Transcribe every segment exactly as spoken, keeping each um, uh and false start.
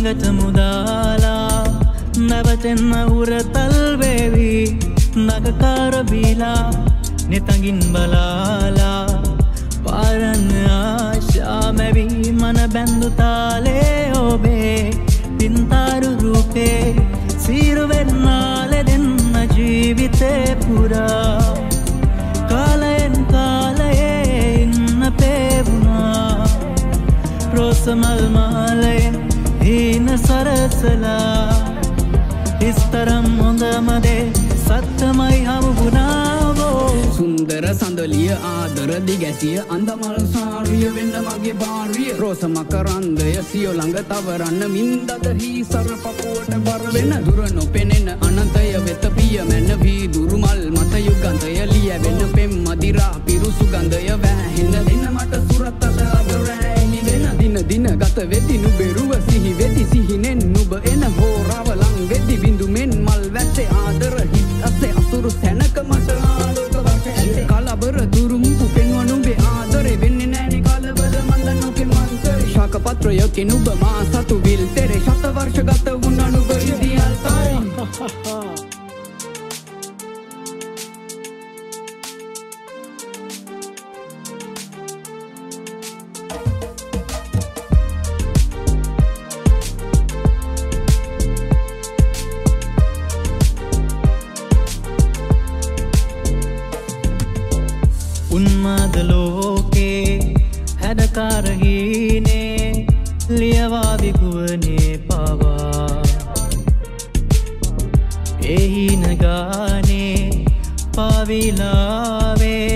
ළඟට මුදාලා නැවතෙන්න උරතල් වේවි නගකාර බීලා නිතඟින් බලාලා පාරන්න ආශා මැවි මන බැඳු තාලේ ඔබේ පින්තාරු රූපේ සීරුවෙන්නාලෙ දෙන්න ජීවිතේ පුරා කාලයෙන් කාලයේ ඉන්න පේවුනා රෝසමල් මාලයෙන් හීන සරසලා ඉස්තරම් හොඳමදේ සත්තමයි හමුුණාවෝ සුන්දර සඳලිය ආදර දිගැසිය අන්දමල් සාරිය වෙන්න මගේ භාරිය රෝස මකරන්දය සියෝ ළඟ තවරන්න මින්දද හී සර පපුවට බර වෙන දුර නොපෙනෙන අනන්තය වෙත පිය මැන්න වී දුරුමල් මත යුගන්තය ලිය වෙන්න පෙම් මදිරා පිරුසු ගන්ධය වැහෙන දෙන්න මට සුරත්තල අදරෑලි වෙන දින දින ගත වෙති නුබෙරුව සිහි වෙති සිහිනෙන් නුබ එන හෝරාව ලං වෙති බිඳු මෙන් මල් වැස්සේ ආදර හිත් අස්සේ අසුරු සැනක මට ආලෝක වර්ෂ ඇත්තේ කලබර දුරුම්පු පෙන්වනුඹේ ආදරේ වෙන්නේ නෑනේ කලබල මන්ද නොකේ මන්තරේ ශාක පත්‍රයකින් නුඹ මා සතු විල් තෙරේ ශත වර්ෂ ගත වුණා නුඹ ඉදියල් තරේ උන්මාද ලෝකේ හැඩකාරහීනේ ලියවා විගුවනේ පවා එහින ගානේ පාවිලාවේ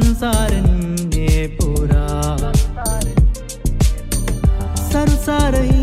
සංසාරන්නේ පුරා සංසාරහි